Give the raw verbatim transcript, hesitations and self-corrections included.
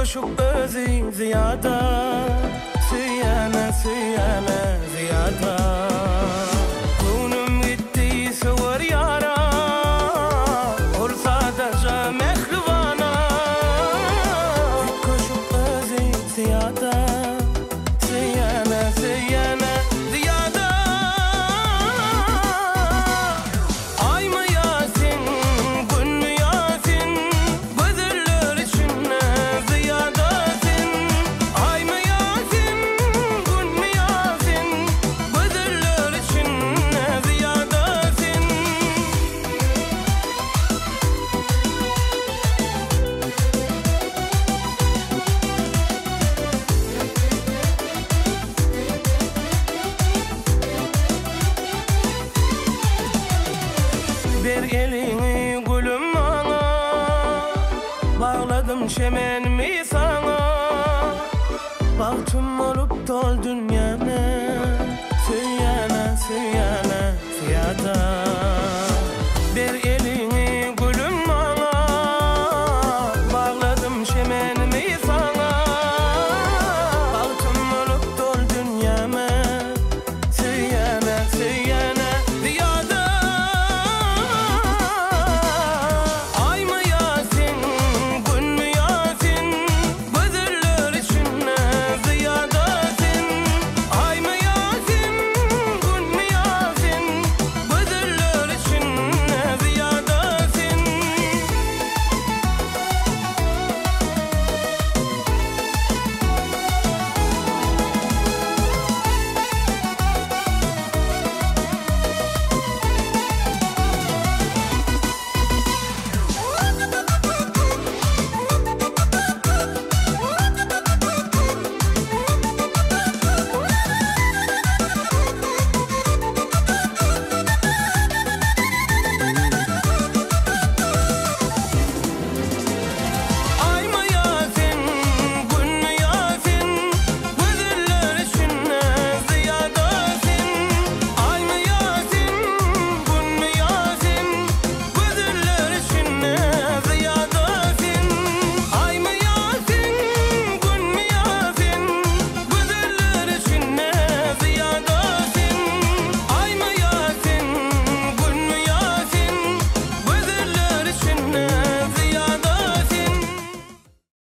koşup özü ziyada, siyana siyana ziyada. Günüm gitti sıvır yara, olsa da ja mehribana. Koşup özü ziyada, siyana siyana ziyada. Ay mı Yasin, gün mü Yasin, gözler içine ziyadasın. Ay mı Yasin, gün mü Yasin, gözler içine ziyadasın. Bir elini gülüm bana, bağladım şemenimi sana. Baktım